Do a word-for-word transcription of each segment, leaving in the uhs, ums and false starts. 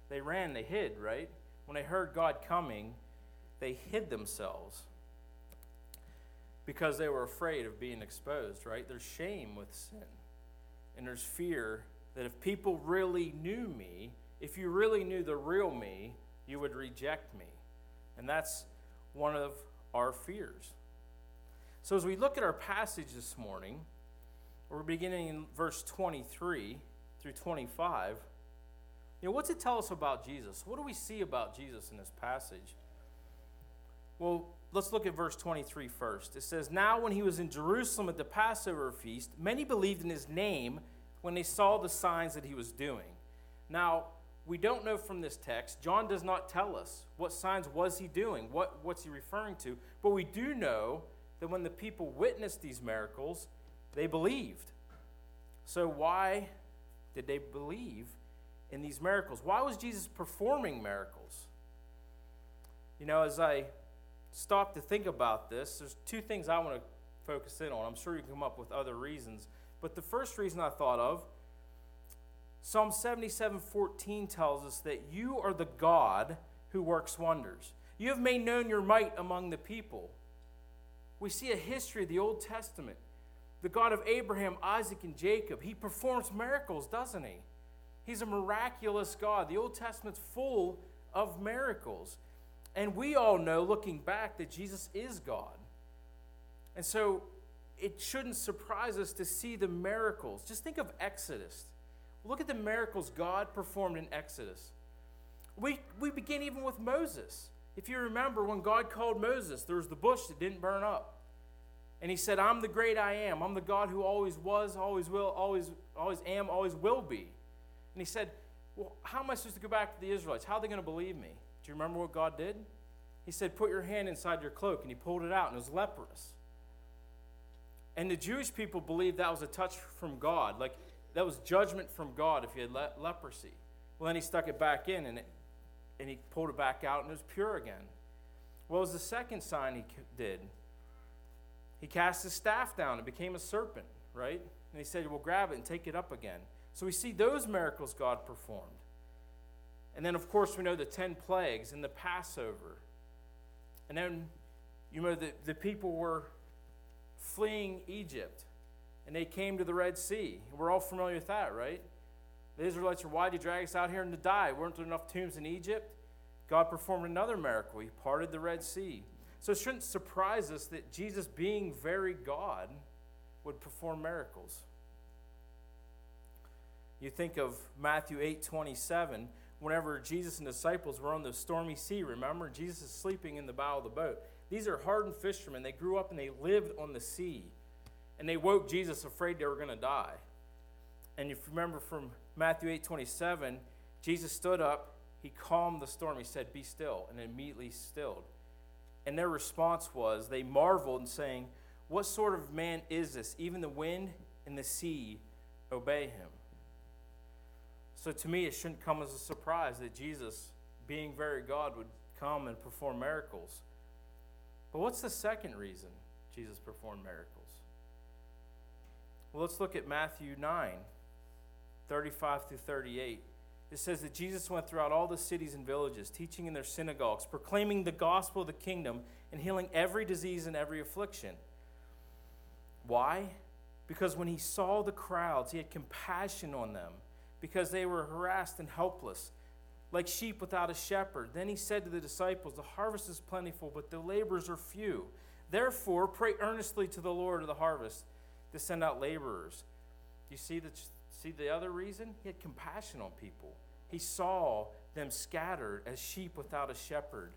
They ran, they hid, right? When they heard God coming, they hid themselves because they were afraid of being exposed, right? There's shame with sin. And there's fear that if people really knew me, if you really knew the real me, you would reject me. And that's one of our fears. So as we look at our passage this morning, we're beginning in verse twenty-three through twenty-five. You know, what's it tell us about Jesus? What do we see about Jesus in this passage? Well, let's look at verse twenty-three first. It says, "Now when he was in Jerusalem at the Passover feast, many believed in his name when they saw the signs that he was doing." Now, we don't know from this text. John does not tell us what signs was he doing, what, what's he referring to. But we do know that when the people witnessed these miracles, they believed. So why did they believe in these miracles? Why was Jesus performing miracles? You know, as I stop to think about this, there's two things I want to focus in on. I'm sure you can come up with other reasons. But the first reason I thought of, Psalm seventy-seven fourteen tells us that you are the God who works wonders. You have made known your might among the people. We see a history of the Old Testament. The God of Abraham, Isaac, and Jacob. He performs miracles, doesn't he? He's a miraculous God. The Old Testament's full of miracles. And we all know, looking back, that Jesus is God. And so it shouldn't surprise us to see the miracles. Just think of Exodus. Look at the miracles God performed in Exodus. We, we begin even with Moses. If you remember, when God called Moses, there was the bush that didn't burn up. And he said, "I'm the great I am. I'm the God who always was, always will, always, always am, always will be." And he said, "Well, how am I supposed to go back to the Israelites? How are they going to believe me?" Do you remember what God did? He said, "Put your hand inside your cloak." And he pulled it out, and it was leprous. And the Jewish people believed that was a touch from God. Like, that was judgment from God if you had le- leprosy. Well, then he stuck it back in, and, it, and he pulled it back out, and it was pure again. What was the second sign he did? He cast his staff down and became a serpent, right? And he said, "Well, grab it and take it up again." So we see those miracles God performed. And then, of course, we know the ten plagues and the Passover. And then, you know, the, the people were fleeing Egypt, and they came to the Red Sea. We're all familiar with that, right? The Israelites are, "Why did you drag us out here and to die? Weren't there enough tombs in Egypt?" God performed another miracle. He parted the Red Sea. So it shouldn't surprise us that Jesus, being very God, would perform miracles. You think of Matthew eight twenty-seven, whenever Jesus and disciples were on the stormy sea, remember? Jesus is sleeping in the bow of the boat. These are hardened fishermen. They grew up and they lived on the sea. And they woke Jesus afraid they were going to die. And if you remember from Matthew eight twenty-seven, Jesus stood up, he calmed the storm, he said, "Be still," and immediately stilled. And their response was, they marveled and saying, "What sort of man is this? Even the wind and the sea obey him." So to me, it shouldn't come as a surprise that Jesus, being very God, would come and perform miracles. But what's the second reason Jesus performed miracles? Well, let's look at Matthew nine, thirty-five through thirty-eight. It says that Jesus went throughout all the cities and villages, teaching in their synagogues, proclaiming the gospel of the kingdom, and healing every disease and every affliction. Why? Because when he saw the crowds, he had compassion on them, because they were harassed and helpless, like sheep without a shepherd. Then he said to the disciples, "The harvest is plentiful, but the laborers are few. Therefore, pray earnestly to the Lord of the harvest to send out laborers." You see the, see the other reason? He had compassion on people. He saw them scattered as sheep without a shepherd.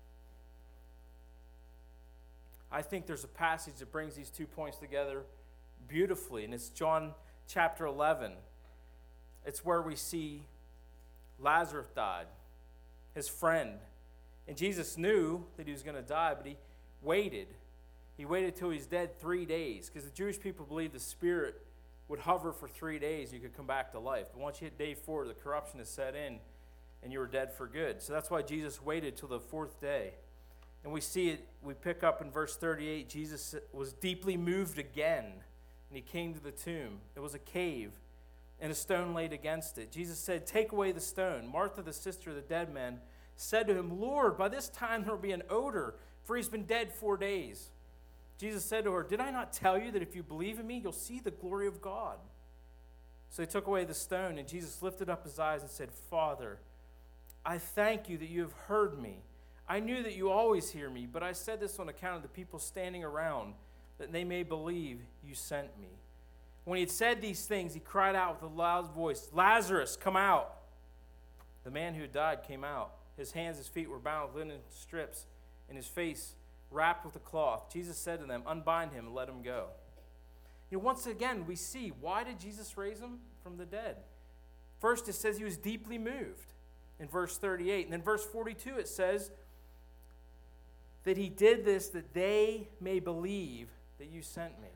I think there's a passage that brings these two points together beautifully, and it's John chapter eleven. It's where we see Lazarus died, his friend. And Jesus knew that he was going to die, but he waited. He waited till he's dead three days, because the Jewish people believed the spirit would hover for three days and you could come back to life. But once you hit day four, the corruption is set in and you were dead for good. So that's why Jesus waited till the fourth day. And we see it, we pick up in verse thirty-eight, Jesus was deeply moved again, and he came to the tomb. It was a cave, and a stone laid against it. Jesus said, "Take away the stone." Martha, the sister of the dead man, said to him, "Lord, by this time there will be an odor, for he's been dead four days." Jesus said to her, "Did I not tell you that if you believe in me, you'll see the glory of God?" So they took away the stone, and Jesus lifted up his eyes and said, "Father, I thank you that you have heard me. I knew that you always hear me, but I said this on account of the people standing around, that they may believe you sent me." When he had said these things, he cried out with a loud voice, "Lazarus, come out!" The man who had died came out. His hands and his feet were bound with linen strips, and his face wrapped with a cloth. Jesus said to them, "Unbind him and let him go." You know, once again, we see, why did Jesus raise him from the dead? First, it says he was deeply moved in verse thirty-eight. And then verse forty-two, it says that he did this that they may believe that you sent me.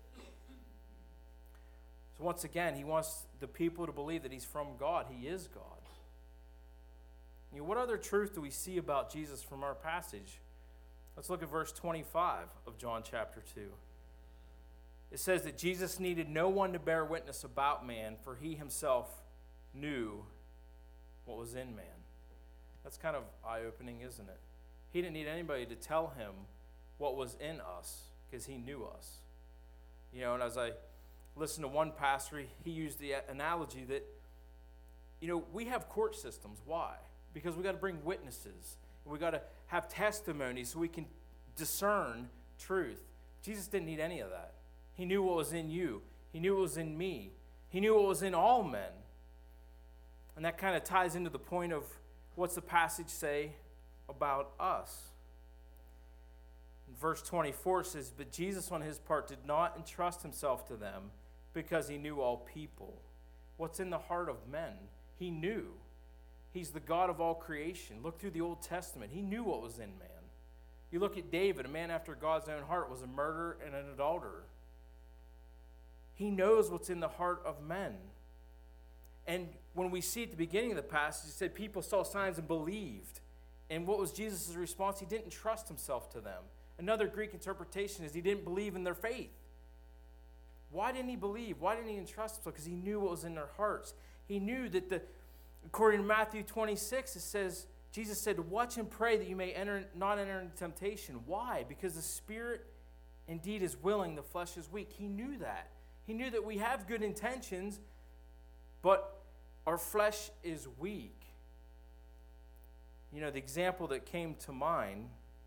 So once again, he wants the people to believe that he's from God. He is God. You know, what other truth do we see about Jesus from our passage? Let's look at verse twenty-five of John chapter two. It says that Jesus needed no one to bear witness about man, for he himself knew what was in man. That's kind of eye-opening, isn't it? He didn't need anybody to tell him what was in us, because he knew us. You know, and as I listened to one pastor, he used the analogy that, you know, we have court systems. Why? Because we got to bring witnesses. We got to have testimony so we can discern truth. Jesus didn't need any of that. He knew what was in you. He knew what was in me. He knew what was in all men. And that kind of ties into the point of what's the passage say about us. In verse twenty-four it says, "But Jesus on his part did not entrust himself to them because he knew all people." What's in the heart of men? He knew. He's the God of all creation. Look through the Old Testament. He knew what was in man. You look at David, a man after God's own heart, was a murderer and an adulterer. He knows what's in the heart of men. And when we see at the beginning of the passage, it said people saw signs and believed. And what was Jesus' response? He didn't trust himself to them. Another Greek interpretation is he didn't believe in their faith. Why didn't he believe? Why didn't he entrust himself? Because he knew what was in their hearts. He knew that, the, according to Matthew twenty-six, it says, Jesus said, "Watch and pray that you may enter, not enter into temptation." Why? Because the spirit indeed is willing, the flesh is weak. He knew that. He knew that we have good intentions, but our flesh is weak. You know, the example that came to mind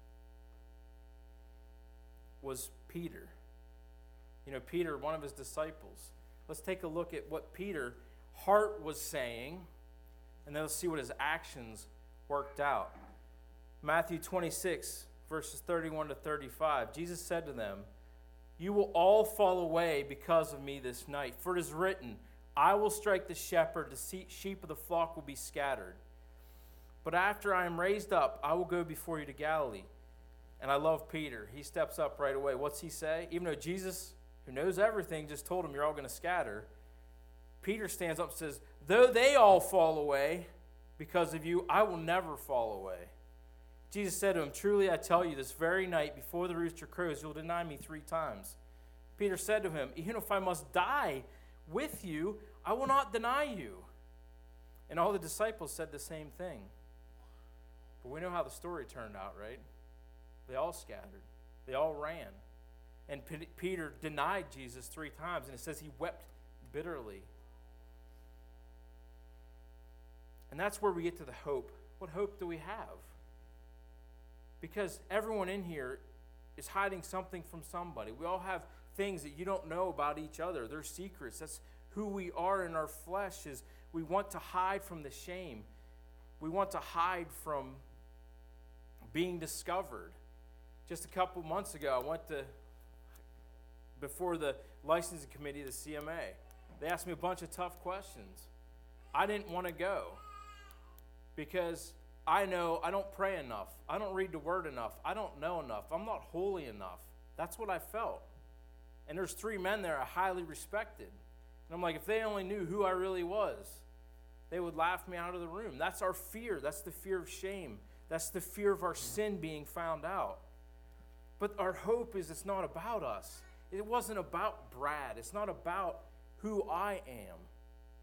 was Peter. You know, Peter, one of his disciples. Let's take a look at what Peter's heart was saying, and then let's see what his actions worked out. Matthew twenty-six, verses thirty-one to thirty-five. Jesus said to them, "You will all fall away because of me this night. For it is written, I will strike the shepherd, the sheep of the flock will be scattered. But after I am raised up, I will go before you to Galilee." And I love Peter. He steps up right away. What's he say? Even though Jesus, who knows everything, just told him you're all going to scatter, Peter stands up and says, "Though they all fall away because of you, I will never fall away." Jesus said to him, "Truly I tell you, this very night before the rooster crows, you'll deny me three times." Peter said to him, "Even if I must die with you, I will not deny you." And all the disciples said the same thing. But we know how the story turned out, right? They all scattered. They all ran. And P- Peter denied Jesus three times, and it says he wept bitterly. And that's where we get to the hope. What hope do we have? Because everyone in here is hiding something from somebody. We all have things that you don't know about each other. They're secrets. That's who we are in our flesh, is we want to hide from the shame. We want to hide from being discovered. Just a couple months ago, I went to, before the licensing committee, the C M A. They asked me a bunch of tough questions. I didn't want to go because I know I don't pray enough. I don't read the word enough. I don't know enough. I'm not holy enough. That's what I felt. And there's three men there I highly respected. And I'm like, if they only knew who I really was, they would laugh me out of the room. That's our fear. That's the fear of shame. That's the fear of our sin being found out. But our hope is it's not about us. It wasn't about Brad. It's not about who I am.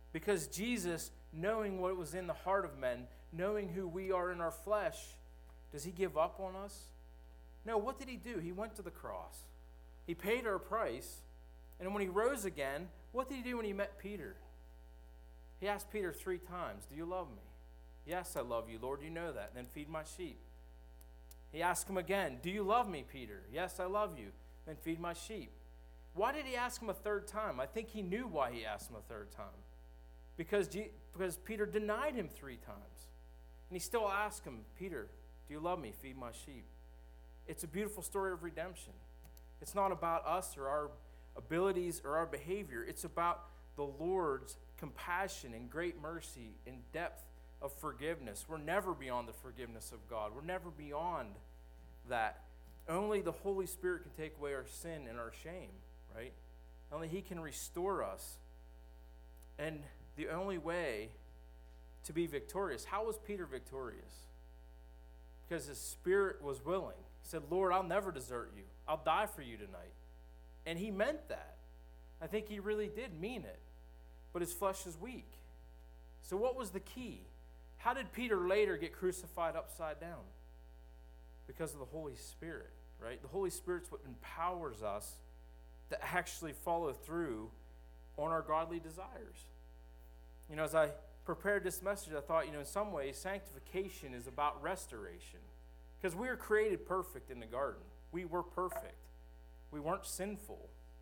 Because Jesus, knowing what was in the heart of men, knowing who we are in our flesh, does he give up on us? No, what did he do? He went to the cross. He paid our price. And when he rose again, what did he do when he met Peter? He asked Peter three times, do you love me? Yes, I love you, Lord. You know that. Then feed my sheep. He asked him again, do you love me, Peter? Yes, I love you. Then feed my sheep. Why did he ask him a third time? I think he knew why he asked him a third time. Because, G- because Peter denied him three times. And he still asked him, Peter, do you love me? Feed my sheep. It's a beautiful story of redemption. It's not about us or our abilities or our behavior. It's about the Lord's compassion and great mercy and depth of forgiveness. We're never beyond the forgiveness of God. We're never beyond that. Only the Holy Spirit can take away our sin and our shame, right? Only he can restore us. And the only way to be victorious, how was Peter victorious? Because his spirit was willing. He said, Lord, I'll never desert you. I'll die for you tonight. And he meant that. I think he really did mean it. But his flesh is weak. So what was the key? How did Peter later get crucified upside down? Because of the Holy Spirit, right? The Holy Spirit's what empowers us to actually follow through on our godly desires. You know, as I prepared this message, I thought, you know, in some ways, sanctification is about restoration. Because we were created perfect in the garden. We were perfect. We weren't sinful.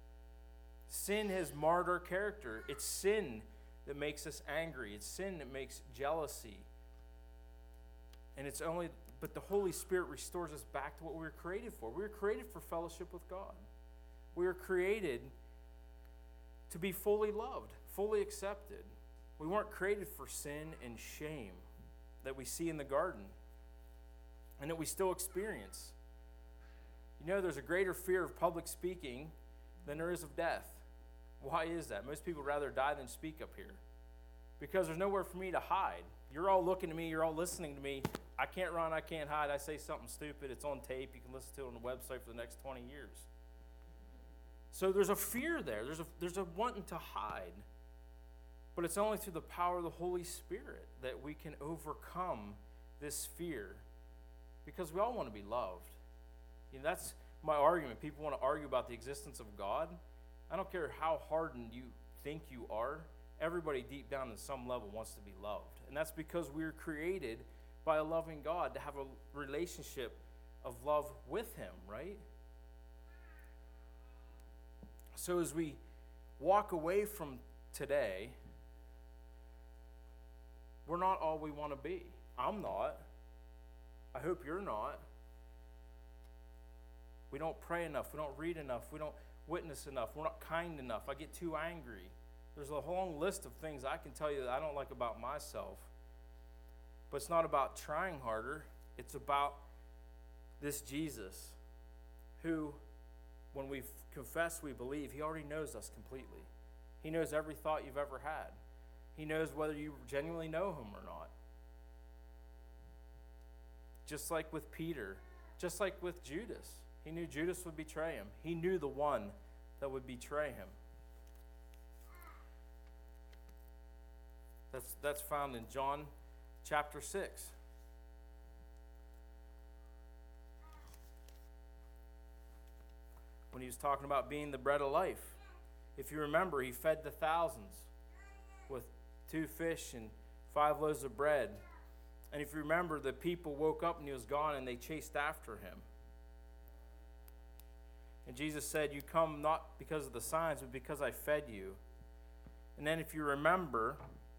Sin has marred our character. It's sin that makes us angry. It's sin that makes jealousy. And it's only, but the Holy Spirit restores us back to what we were created for. We were created for fellowship with God. We were created to be fully loved, fully accepted. We weren't created for sin and shame that we see in the garden and that we still experience. You know, there's a greater fear of public speaking than there is of death. Why is that? Most people would rather die than speak up here because there's nowhere for me to hide. You're all looking at me. You're all listening to me. I can't run. I can't hide. I say something stupid. It's on tape. You can listen to it on the website for the next twenty years. So there's a fear there. There's a, there's a wanting to hide. But it's only through the power of the Holy Spirit that we can overcome this fear because we all want to be loved. You know, that's my argument. People want to argue about the existence of God. I don't care how hardened you think you are. Everybody deep down at some level wants to be loved. And that's because we were created by a loving God to have a relationship of love with him, right? So as we walk away from today, we're not all we want to be. I'm not. I hope you're not. We don't pray enough. We don't read enough. We don't witness enough. We're not kind enough. I get too angry. There's a long list of things I can tell you that I don't like about myself. But it's not about trying harder. It's about this Jesus who, when we confess we believe, he already knows us completely. He knows every thought you've ever had. He knows whether you genuinely know him or not. Just like with Peter, just like with Judas. He knew Judas would betray him. He knew the one that would betray him. That's, that's found in John chapter six. When he was talking about being the bread of life. If you remember, he fed the thousands with two fish and five loaves of bread. And if you remember, the people woke up and he was gone and they chased after him. And Jesus said, you come not because of the signs, but because I fed you. And then if you remember,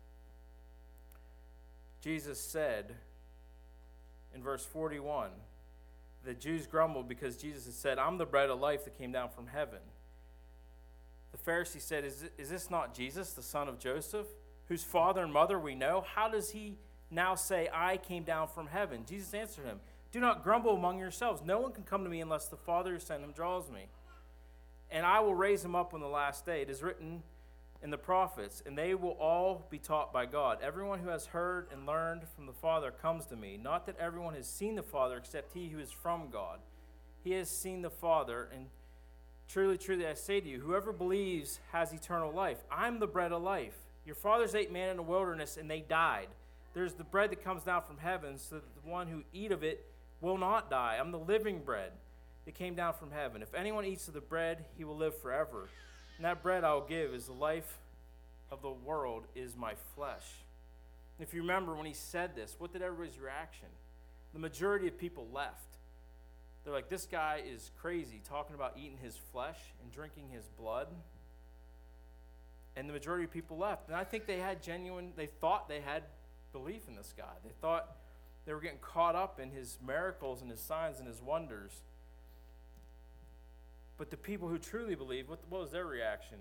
Jesus said in verse forty-one, the Jews grumbled because Jesus had said, I'm the bread of life that came down from heaven. The Pharisee said, is, it, is this not Jesus, the son of Joseph, whose father and mother we know? How does he now say, I came down from heaven? Jesus answered him, do not grumble among yourselves. No one can come to me unless the Father who sent him draws me. And I will raise him up on the last day. It is written in the prophets, and they will all be taught by God. Everyone who has heard and learned from the Father comes to me. Not that everyone has seen the Father except he who is from God. He has seen the Father, and truly, truly, I say to you, whoever believes has eternal life. I'm the bread of life. Your fathers ate manna in the wilderness, and they died. There's the bread that comes down from heaven, so that the one who eat of it will not die. I'm the living bread that came down from heaven. If anyone eats of the bread, he will live forever. And that bread I will give is the life of the world is my flesh. And if you remember when he said this, what did everybody's reaction? The majority of people left. They're like, this guy is crazy, talking about eating his flesh and drinking his blood. And the majority of people left. And I think they had genuine, they thought they had belief in this guy. They thought they were getting caught up in his miracles and his signs and his wonders. But the people who truly believed, what, what was their reaction?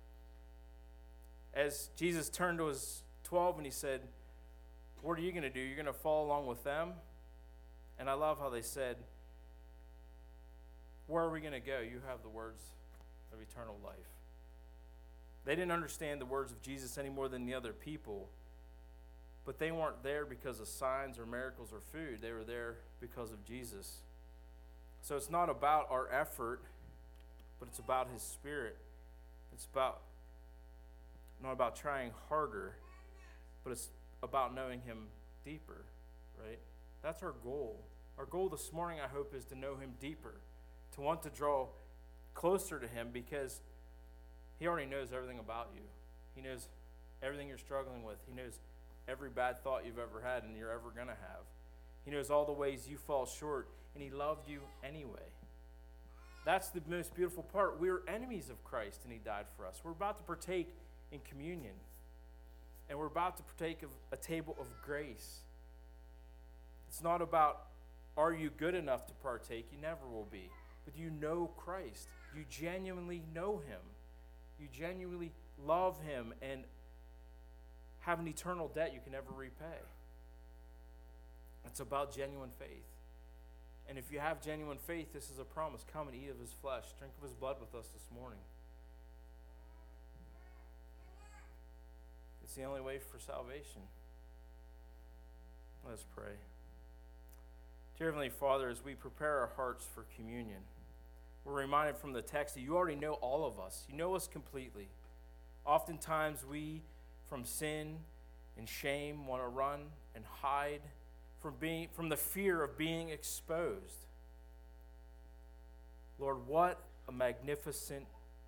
As Jesus turned to his twelve and he said, what are you going to do? You're going to follow along with them? And I love how they said, where are we going to go? You have the words of eternal life. They didn't understand the words of Jesus any more than the other people, but they weren't there because of signs or miracles or food. They were there because of Jesus. So it's not about our effort, but it's about his Spirit. It's about not about trying harder, but it's about knowing him deeper, right? That's our goal. Our goal this morning, I hope, is to know him deeper, to want to draw closer to him, because he already knows everything about you. He knows everything you're struggling with. He knows every bad thought you've ever had and you're ever going to have. He knows all the ways you fall short, and he loved you anyway. That's the most beautiful part. We're enemies of Christ, and he died for us. We're about to partake in communion, and we're about to partake of a table of grace. It's not about, are you good enough to partake? You never will be. But you know Christ. You genuinely know him. You genuinely love him and have an eternal debt you can never repay. It's about genuine faith. And if you have genuine faith, this is a promise. Come and eat of his flesh. Drink of his blood with us this morning. It's the only way for salvation. Let us pray. Dear Heavenly Father, as we prepare our hearts for communion, we're reminded from the text that you already know all of us. You know us completely. Oftentimes we, from sin and shame, want to run and hide from being from the fear of being exposed. Lord, what a magnificent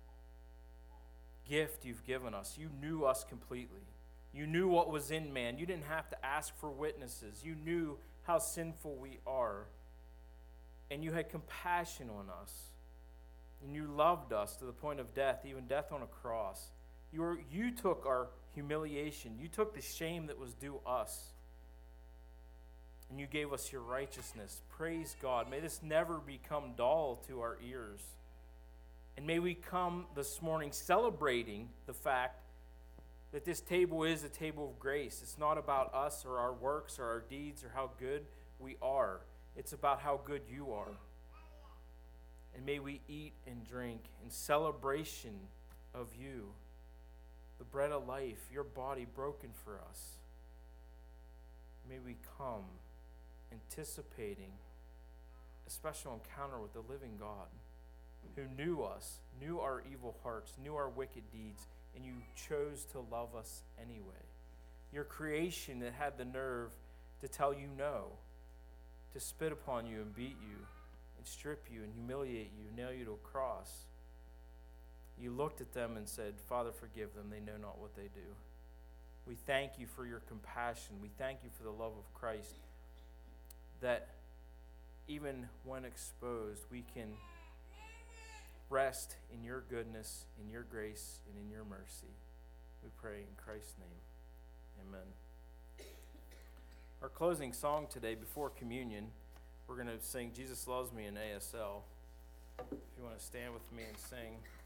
gift you've given us. You knew us completely. You knew what was in man. You didn't have to ask for witnesses. You knew how sinful we are. And you had compassion on us. And you loved us to the point of death, even death on a cross. You, were, you took our humiliation. You took the shame that was due us. And you gave us your righteousness. Praise God. May this never become dull to our ears. And may we come this morning celebrating the fact that this table is a table of grace. It's not about us or our works or our deeds or how good we are. It's about how good you are. And may we eat and drink in celebration of you, the bread of life, your body broken for us. May we come anticipating a special encounter with the living God who knew us, knew our evil hearts, knew our wicked deeds, and you chose to love us anyway. Your creation that had the nerve to tell you no, to spit upon you and beat you and strip you and humiliate you, nail you to a cross. You looked at them and said, Father, forgive them. They know not what they do. We thank you for your compassion. We thank you for the love of Christ, that even when exposed, we can rest in your goodness, in your grace, and in your mercy. We pray in Christ's name. Amen. Our closing song today before communion, we're going to sing Jesus Loves Me in A S L. If you want to stand with me and sing.